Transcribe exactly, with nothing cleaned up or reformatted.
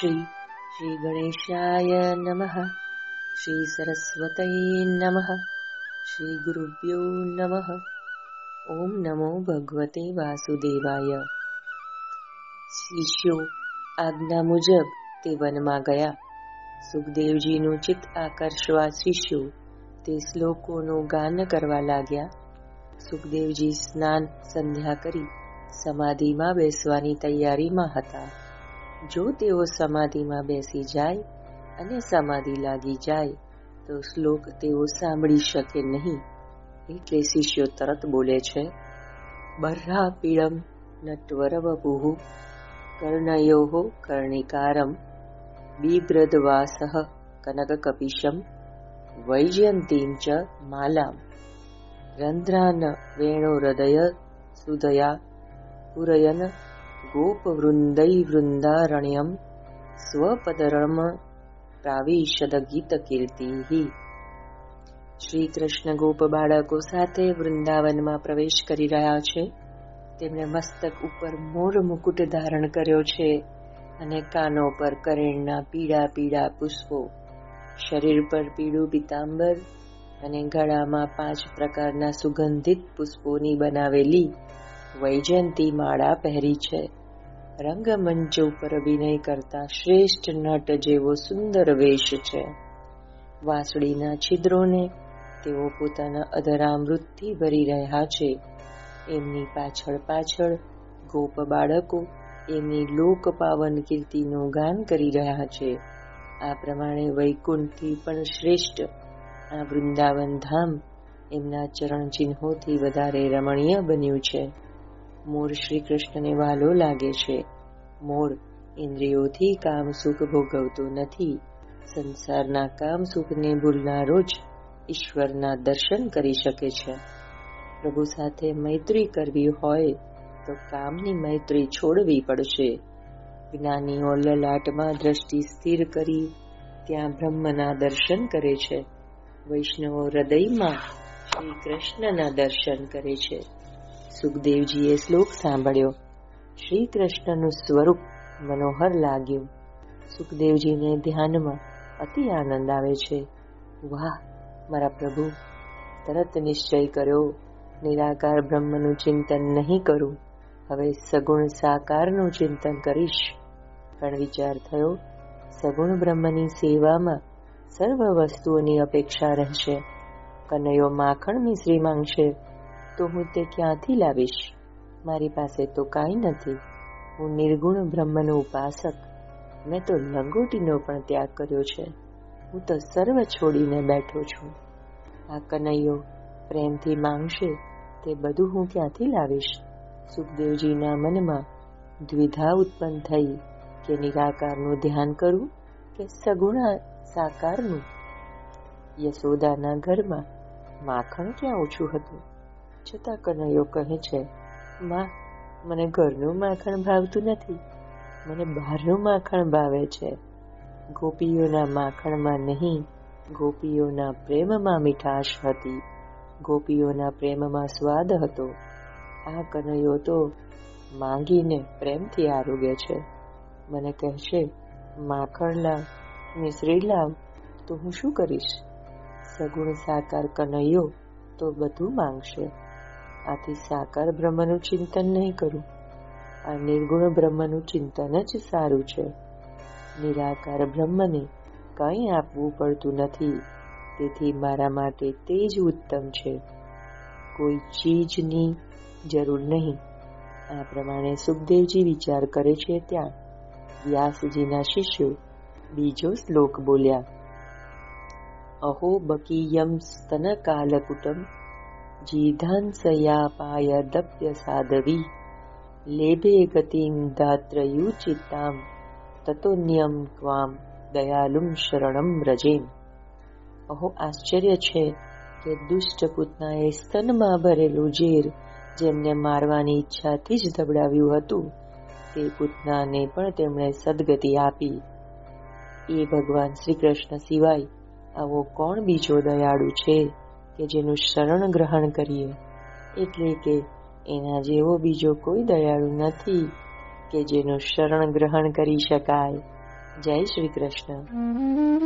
શ્રી શ્રી ગણેશાય નમઃ. શ્રી સરસ્વતયે નમઃ. શ્રી ગુરુભ્યો નમઃ. ઓમ નમો ભગવતે વાસુદેવાય. શિષ્યો આજ્ઞા મુજબ તે વનમાં ગયા. સુખદેવજીનું ચિત્ત આકર્ષવા શિષ્યો તે શ્લોકોનું ગાન કરવા લાગ્યા. સુખદેવજી સ્નાન સંધ્યા કરી સમાધિમાં બેસવાની તૈયારીમાં હતા. જો તેઓ સમાધિમાં બેસી જાય અને સમાધિ લાગી જાય તો શ્લોક તેઓ સાંભળી શકે નહીં. એટલે શિષ્યો તરત બોલે છે, બર્હા પીડમ નટવરવપુઃ કર્ણયોઃ કર્ણિકારમ બિભ્રદ્વાસઃ કનકકપિશમ વૈજયંતીમ ચ માલામ રંધ્રાન વેણોહૃદય સુધયા પુરયન ગોપવૃંદૈવૃંદારણ્યમ સ્વપદરમ પ્રાવિશદ ગીત કીર્તિ. શ્રી કૃષ્ણ ગોપ બાળકો સાથે વૃંદાવનમાં પ્રવેશ કરી રહ્યા છે. તેમણે મસ્તક ઉપર મોર મુકુટ ધારણ કર્યો છે અને કાનો પર કરેણના પીળા પીળા પુષ્પો, શરીર પર પીળું પીતાંબર અને ગળામાં પાંચ પ્રકારના સુગંધિત પુષ્પોની બનાવેલી વૈજયંતી માળા પહેરી છે. રંગમંચ ઉપર અભિનય કરતા શ્રેષ્ઠ નટ જેવો સુંદર વેશ છે. વાંસળીના છિદ્રોને તેઓ પોતાના અધરામૃતથી ભરી રહ્યા છે. એમની પાછળ પાછળ ગોપ બાળકો એમની લોક પાવન કીર્તિનું ગાન કરી રહ્યા છે. આ પ્રમાણે વૈકુંઠથી પણ શ્રેષ્ઠ આ વૃંદાવન ધામ એમના ચરણ ચિહ્નોથી વધારે રમણીય બન્યું છે. મોર શ્રી કૃષ્ણને વાલો લાગે છે. મોર ઇન્દ્રિયોથી કામ સુખ ભોગવતો નથી. સંસારના કામ સુખને ભૂલનારો જ ઈશ્વરના દર્શન કરી શકે છે. પ્રભુ સાથે મૈત્રી કરવી હોય તો કામની મૈત્રી છોડવી પડશે. જ્ઞાનીઓ લલાટમાં દ્રષ્ટિ સ્થિર કરી ત્યાં બ્રહ્મના દર્શન કરે છે. વૈષ્ણવો હૃદયમાં શ્રી કૃષ્ણના દર્શન કરે છે. સુખદેવજીએ શ્લોક સાંભળ્યો. શ્રી કૃષ્ણનું સ્વરૂપ મનોહર લાગ્યું. સુખદેવજીને ધ્યાનમાં અતિ આનંદ આવે છે. વાહ મારા પ્રભુ! તરત નિશ્ચય કર્યો, નિરાકાર બ્રહ્મનું ચિંતન નહીં કરું, હવે સગુણ સાકારનું ચિંતન કરીશ. પણ વિચાર થયો, સગુણ બ્રહ્મની સેવામાં સર્વ વસ્તુઓની અપેક્ષા રહેશે. કનૈયો માખણ મિશ્રી માંગશે તો હું તે ક્યાંથી લાવીશ? મારી પાસે તો કાંઈ નથી. હું નિર્ગુણ બ્રહ્મનો ઉપાસક. મેં તો લંગોટીનો પણ ત્યાગ કર્યો છે. હું તો સર્વ છોડીને બેઠો છું. આ કનૈયો પ્રેમથી માંગશે તે બધું હું ક્યાંથી લાવીશ? સુખદેવજીના મનમાં દ્વિધા ઉત્પન્ન થઈ કે નિરાકારનું ધ્યાન કરું કે સગુણ સાકારનું. યશોદાના ઘરમાં માખણ ક્યાં ઓછું હતું, છતાં કનૈયો કહે છે, માં, મને ઘરનું માખણ ભાવતું નથી, મને બહારનું માખણ ભાવે છે. ગોપીઓના માખણમાં નહીં, ગોપીઓના પ્રેમમાં મીઠાશ હતી, ગોપીઓના પ્રેમમાં સ્વાદ હતો. આ કનૈયો તો માંગીને પ્રેમથી આરોગે છે. મને કહેશે, માખણ લાવ, મિશ્રી લાવ, તો હું શું કરીશ? સગુણ સાકાર કનૈયો તો બધું માંગશે. આથી સાકાર બ્રહ્મનું ચિંતન નહીં કરું. આ નિર્ગુણ બ્રહ્મનું ચિંતન જ સારું છે. નિરાકાર બ્રહ્મને કંઈ આપવું પડતું નથી, તેથી મારા માટે તે જ ઉત્તમ છે. કોઈ ચીજની જરૂર નહીં. આ પ્રમાણે સુખદેવજી વિચાર કરે છે ત્યાં વ્યાસજીના શિષ્યો બીજો શ્લોક બોલ્યા. અહો બકીયમ સ્તન કાલકુટમ જીધાંસયા દપ્ય સાધવી લેભે ગતિમ ધાત્રયુચિતામ તતોન્યમ ક્વામ દયાલુમ શરણમ રજેમ. અહો આશ્ચર્ય છે કે દુષ્ટ પૂતનાએ સ્તનમાં ભરેલું ઝેર જેમને મારવાની ઈચ્છાથી જ ધબડાવ્યું હતું તે પૂતનાને પણ તેમણે સદગતિ આપી. એ ભગવાન શ્રી કૃષ્ણ સિવાય આવો કોણ બીજો દયાળુ છે કે જેનું શરણ ગ્રહણ કરીએ? એટલે કે એના જેવો બીજો કોઈ દયાળુ નથી કે જેનું શરણ ગ્રહણ કરી શકાય. જય શ્રી કૃષ્ણ.